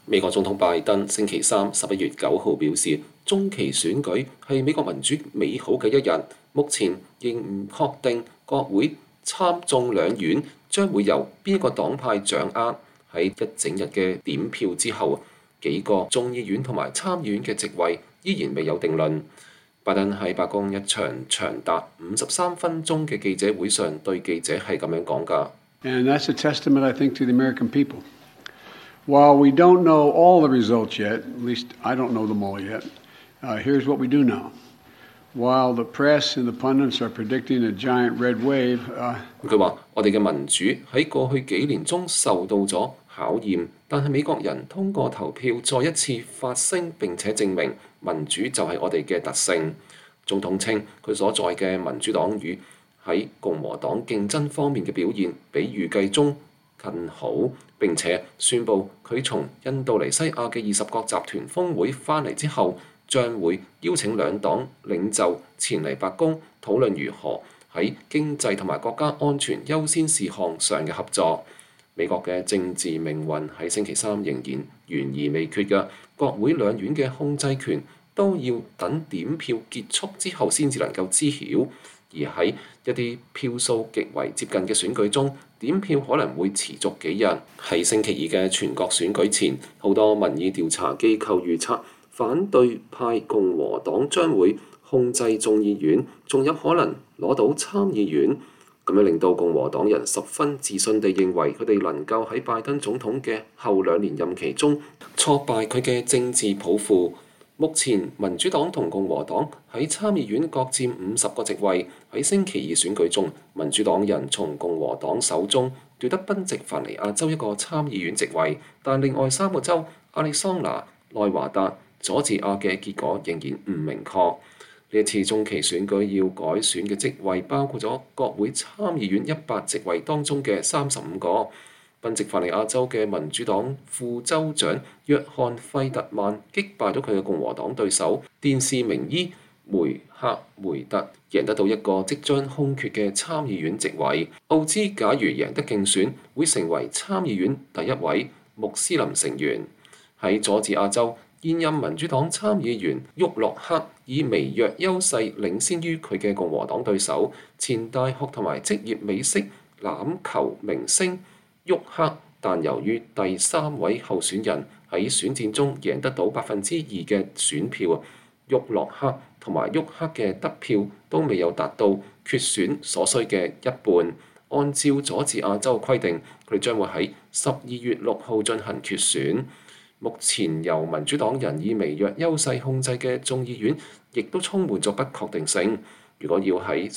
美國總統拜登星期三11月9號表示，中期選舉係美國民主美好嘅一日。目前仍唔確定國會參眾兩院將會由邊一個黨派掌握。喺一整日嘅點票之後，幾個眾議院同埋參議院嘅席位依然未有定論。拜登喺白宮一場長達53分鐘嘅記者會上對記者係咁樣講㗎。 And that's a testament, I think, to the American people. While we don't know all the results yet, at least I don't know them all yet, here's what we do know. While the press and the pundits are predicting a giant red wave, 佢話：我哋嘅民主喺過去幾年中受到咗考驗，但係美國人通過投票再一次發聲，並且證明民主就係我哋嘅特性。總統稱佢所在嘅民主黨羽喺共和黨競爭方面嘅表現比預計中更好，並且宣布佢從印度尼西亞嘅20國集團峰會返嚟之後，將會邀請兩黨領袖前嚟白宮討論如何喺經濟同埋國家安全優先事項上嘅合作。美國嘅政治命運喺星期三仍然懸而未決嘅，國會兩院嘅控制權都要等點票結束之後先至能夠知曉。而喺一啲票數極為接近嘅選舉中，點票可能會持續幾日。喺星期二嘅全國選舉前，好多民意調查機構預測反對派共和黨將會控制眾議院，仲有可能攞到參議院。咁樣令到共和黨人十分自信地認為佢哋能夠喺拜登總統嘅後2年任期中挫敗佢嘅政治抱負。目前民主黨同共和黨喺參議院各佔50個席位。喺星期二選舉中，民主黨人從共和黨手中奪得賓夕凡尼亞州一個參議院席位，但另外3個州亞利桑那、內華達、佐治亞嘅結果仍然唔明確。呢一次中期選舉要改選嘅職位包括咗國會參議院100席位當中嘅35個。賓夕凡尼亞州嘅民主黨副州長約翰費特曼擊敗咗佢嘅共和黨對手電視名醫梅克梅特，贏得到一個即將空缺嘅參議院席位。奧茲假如贏得競選，會成為參議院第一位穆斯林成員。喺佐治亞州，現任民主黨參議員沃洛克以微弱優勢領先於佢嘅共和黨對手前大學同埋職業美式欖球明星沃克，但由於第3位候選人喺選戰中贏得到2%嘅選票，沃洛克同埋沃克嘅得票都未有達到決選所需嘅一半。按照佐治亞州規定，佢哋將會喺12月6號進行決選。目前由民主黨人以微弱優勢控制嘅眾議院，亦都充滿咗不確定性。如果要喺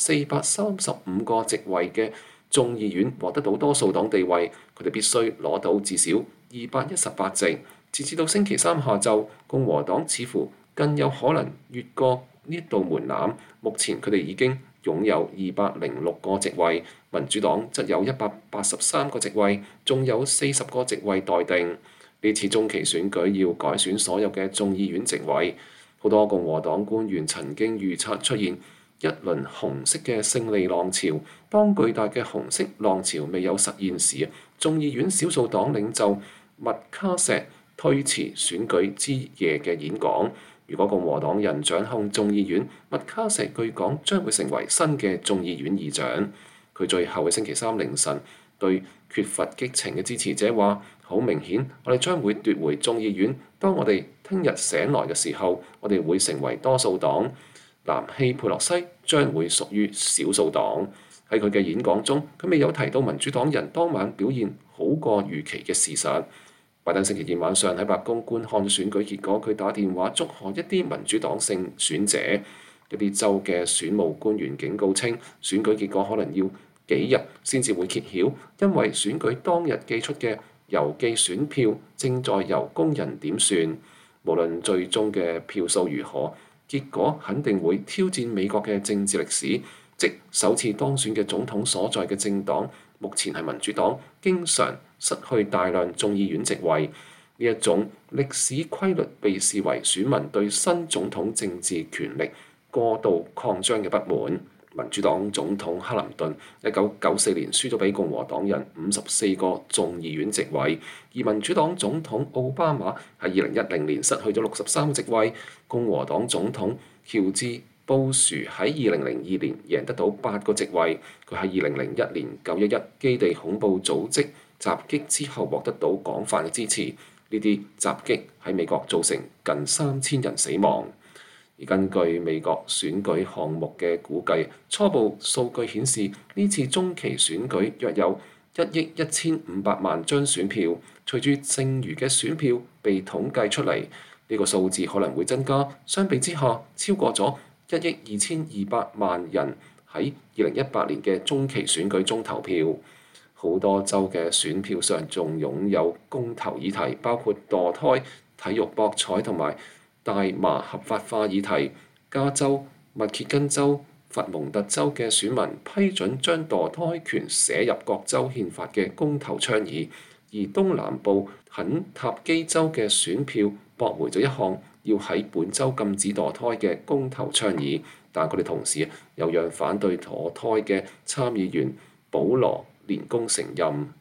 435個席位嘅眾議院獲得到多數黨地位，佢哋必須攞到至少218席。截至到星期三下晝，共和黨似乎更有可能越過呢道門檻。目前佢哋已經擁有206個席位，民主黨則有183個席位，仲有40個席位待定。呢次中期選舉要改選所有嘅眾議院席位，好多共和黨官員曾經預測出現一輪紅色嘅勝利浪潮。當巨大嘅紅色浪潮未有實現時，眾議院少數黨領袖麥卡錫推遲選舉之夜嘅演講。如果共和黨人掌控眾議院，麥卡錫據講將會成為新嘅眾議院議長。佢最後喺星期三凌晨對缺乏激情嘅支持者話：好明顯，我哋將會奪回眾議院。當我哋聽日醒來嘅時候，我哋會成為多數黨。南希佩洛西將會屬於少數黨。喺佢嘅演講中，佢未有提到民主黨人當晚表現好過預期嘅事實。拜登星期二晚上喺白宮觀看選舉結果，佢打電話祝賀一啲民主黨勝選者。一啲州嘅選務官員警告稱，選舉結果可能要幾日先至會揭曉，因為選舉當日寄出嘅郵寄選票正在由工人點算。無論最終嘅票數如何，結果肯定會挑戰美國嘅政治歷史，即首次當選嘅總統所在嘅政黨目前係民主黨，經常失去大量眾議院席位。呢一種歷史規律被視為選民對新總統政治權力過度擴張嘅不滿。 民主黨總統克林頓1994年輸咗俾共和黨人54個眾議院席位，而民主黨總統奧巴馬喺2010年失去咗63個席位，共和黨總統喬治布殊喺2002年贏得到8個席位。佢喺2001年911基地恐怖組織襲擊之後獲得到廣泛嘅支持，呢啲襲擊喺美國造成近3000人死亡。而根據美國選舉項目嘅估計，初步數據顯示呢次中期選舉約有1億1500萬張選票。隨住剩餘嘅選票被統計出嚟，呢個數字可能會增加。相比之下，超過咗1億2200萬人喺2018年嘅中期選舉中投票。好多州嘅選票上仲擁有公投議題，包括墮胎、體育博彩同埋大麻合法化議題。加州、密歇根州、佛蒙特州嘅選民批准將墮胎權寫入各州憲法嘅公投倡議，而東南部肯塔基州嘅選票駁回咗一項要喺本州禁止墮胎嘅公投倡議，但佢哋同時又讓反對墮胎嘅參議員保羅連攻承認。